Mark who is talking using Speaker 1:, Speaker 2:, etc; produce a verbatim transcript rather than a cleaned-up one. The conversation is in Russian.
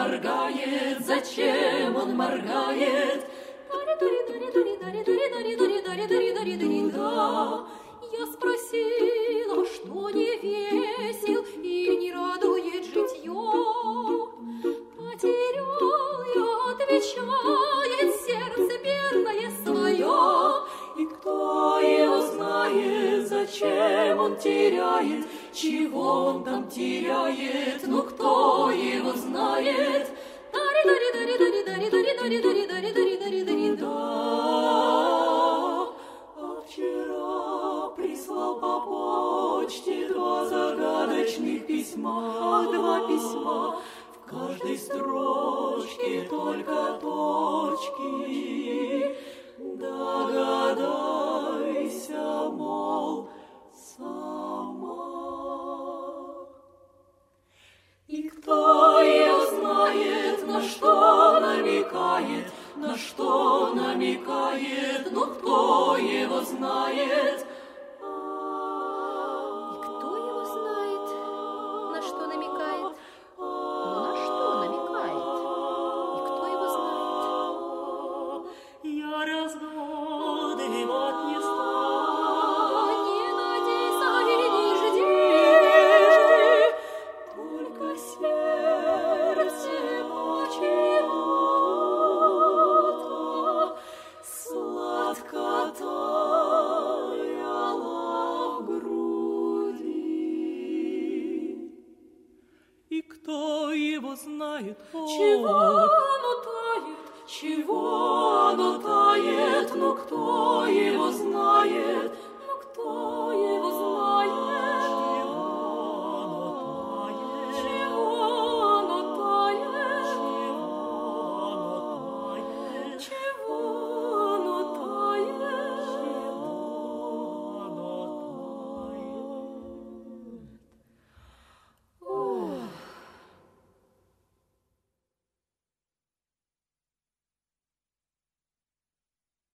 Speaker 1: моргает, зачем он моргает? Да, я спросила, что не весел и не радует житье. Потерял я, отвечает, сердце бедное свое. И кто его знает, зачем он теряет, чего он там теряет, ну кто его знает? А вчера прислал по почте два загадочных письма, два письма, в каждой строчке только точки. Догадайся, мол, сама. И кто ее знает, на что намекает, на что намекает, ну кто его знает?
Speaker 2: И кто его знает, на что намекает? Ну на что намекает? И кто его знает?
Speaker 1: Я разгадывать не стану.
Speaker 2: Не надейся и не жди,
Speaker 1: Только сердце почему-то сладко таяло в груди. И кто его знает, чего оно тает, чего оно тает, ну кто его знает, ну кто